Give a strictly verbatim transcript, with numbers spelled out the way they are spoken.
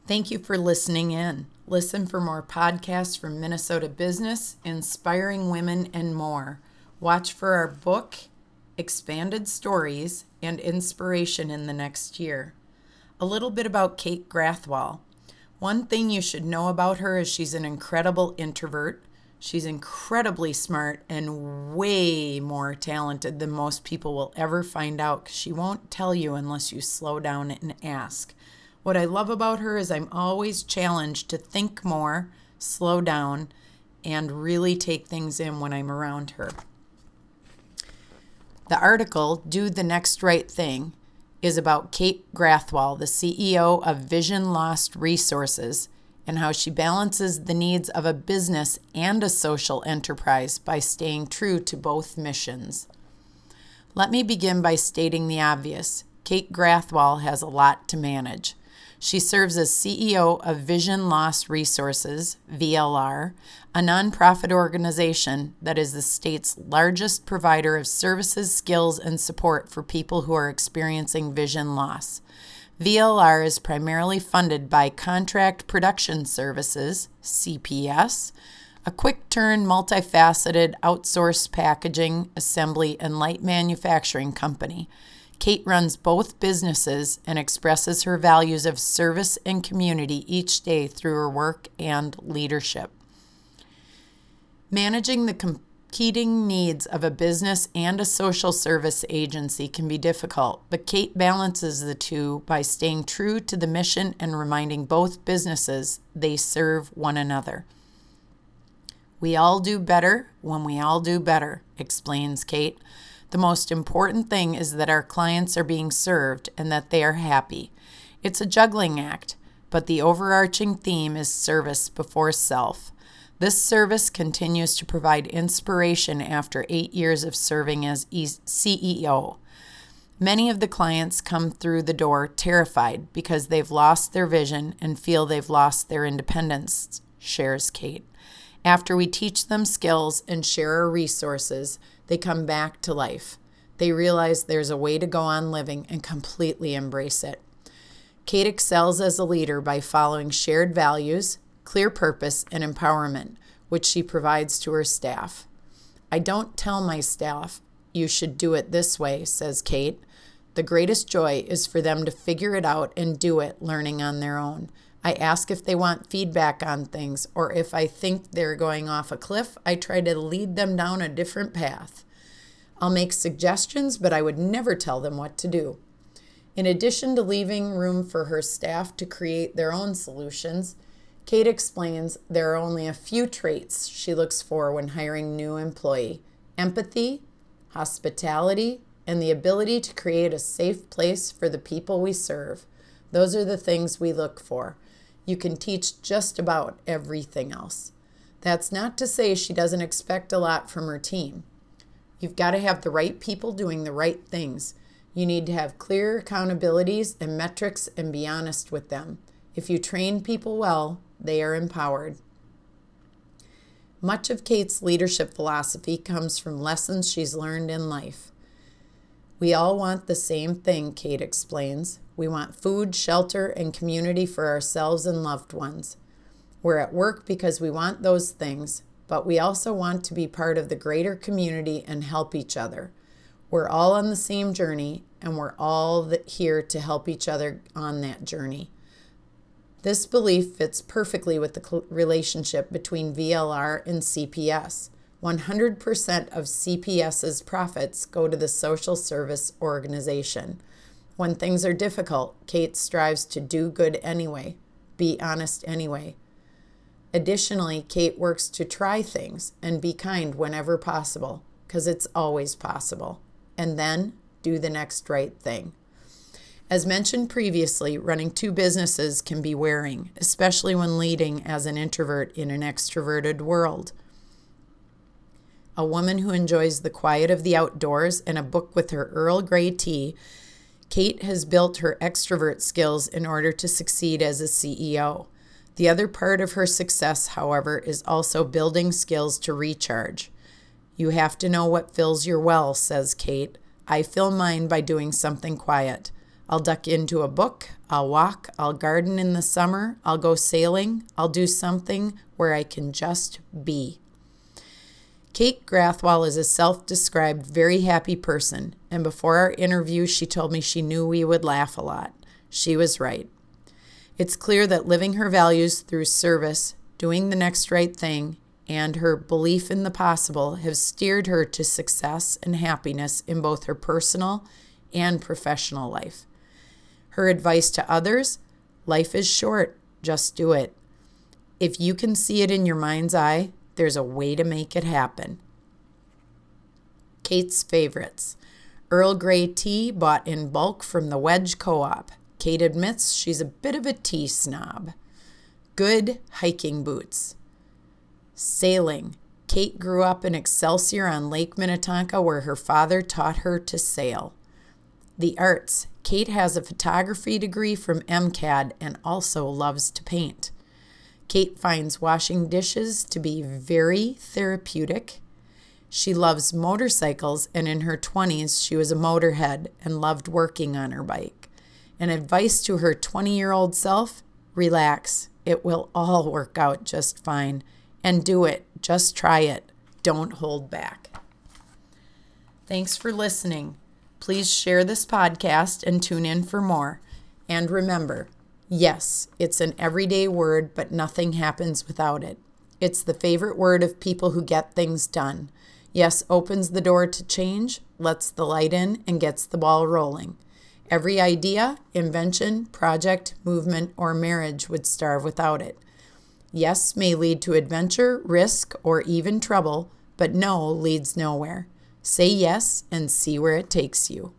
Thank you for listening in. Listen for more podcasts from Minnesota Business, Inspiring Women, and more. Watch for our book, Expanded Stories, and Inspiration in the next year. A little bit about Kate Grathwohl. One thing you should know about her is she's an incredible introvert. She's incredibly smart and way more talented than most people will ever find out, because she won't tell you unless you slow down and ask. What I love about her is I'm always challenged to think more, slow down, and really take things in when I'm around her. The article, Do the Next Right Thing, is about Kate Grathwohl, the C E O of Vision Lost Resources, and how she balances the needs of a business and a social enterprise by staying true to both missions. Let me begin by stating the obvious. Kate Grathwohl has a lot to manage. She serves as C E O of Vision Lost Resources, V L R, a nonprofit organization that is the state's largest provider of services, skills, and support for people who are experiencing vision loss. V L R is primarily funded by Contract Production Services, C P S, a quick-turn, multifaceted outsourced packaging, assembly, and light manufacturing company. Kate runs both businesses and expresses her values of service and community each day through her work and leadership. Managing the competing needs of a business and a social service agency can be difficult, but Kate balances the two by staying true to the mission and reminding both businesses they serve one another. We all do better when we all do better, explains Kate. The most important thing is that our clients are being served and that they are happy. It's a juggling act, but the overarching theme is service before self. This service continues to provide inspiration after eight years of serving as C E O. Many of the clients come through the door terrified because they've lost their vision and feel they've lost their independence, shares Kate. After we teach them skills and share our resources, they come back to life. They realize there's a way to go on living and completely embrace it. Kate excels as a leader by following shared values, clear purpose, and empowerment, which she provides to her staff. I don't tell my staff, you should do it this way, says Kate. The greatest joy is for them to figure it out and do it, learning on their own. I ask if they want feedback on things, or if I think they're going off a cliff, I try to lead them down a different path. I'll make suggestions, but I would never tell them what to do. In addition to leaving room for her staff to create their own solutions, Kate explains there are only a few traits she looks for when hiring new employee: empathy, hospitality, and the ability to create a safe place for the people we serve. Those are the things we look for. You can teach just about everything else. That's not to say she doesn't expect a lot from her team. You've got to have the right people doing the right things. You need to have clear accountabilities and metrics and be honest with them. If you train people well, they are empowered. Much of Kate's leadership philosophy comes from lessons she's learned in life. We all want the same thing, Kate explains. We want food, shelter, and community for ourselves and loved ones. We're at work because we want those things, but we also want to be part of the greater community and help each other. We're all on the same journey, and we're all here to help each other on that journey. This belief fits perfectly with the relationship between V L R and C P S. one hundred percent of C P S's profits go to the social service organization. When things are difficult, Kate strives to do good anyway, be honest anyway. Additionally, Kate works to try things and be kind whenever possible, because it's always possible, and then do the next right thing. As mentioned previously, running two businesses can be wearing, especially when leading as an introvert in an extroverted world. A woman who enjoys the quiet of the outdoors and a book with her Earl Grey tea, Kate has built her extrovert skills in order to succeed as a C E O. The other part of her success, however, is also building skills to recharge. You have to know what fills your well, says Kate. I fill mine by doing something quiet. I'll duck into a book, I'll walk, I'll garden in the summer, I'll go sailing, I'll do something where I can just be. Kate Grathwohl is a self-described very happy person, and before our interview, she told me she knew we would laugh a lot. She was right. It's clear that living her values through service, doing the next right thing, and her belief in the possible have steered her to success and happiness in both her personal and professional life. Her advice to others: life is short, just do it. If you can see it in your mind's eye, there's a way to make it happen. Kate's favorites: Earl Grey tea bought in bulk from the Wedge Co-op. Kate admits she's a bit of a tea snob. Good hiking boots. Sailing. Kate grew up in Excelsior on Lake Minnetonka, where her father taught her to sail. The arts. Kate has a photography degree from MCAD and also loves to paint. Kate finds washing dishes to be very therapeutic. She loves motorcycles, and in her twenties, she was a motorhead and loved working on her bike. And advice to her twenty-year-old self: relax. It will all work out just fine. And do it. Just try it. Don't hold back. Thanks for listening. Please share this podcast and tune in for more. And remember, yes, it's an everyday word, but nothing happens without it. It's the favorite word of people who get things done. Yes opens the door to change, lets the light in, and gets the ball rolling. Every idea, invention, project, movement, or marriage would starve without it. Yes may lead to adventure, risk, or even trouble, but no leads nowhere. Say yes and see where it takes you.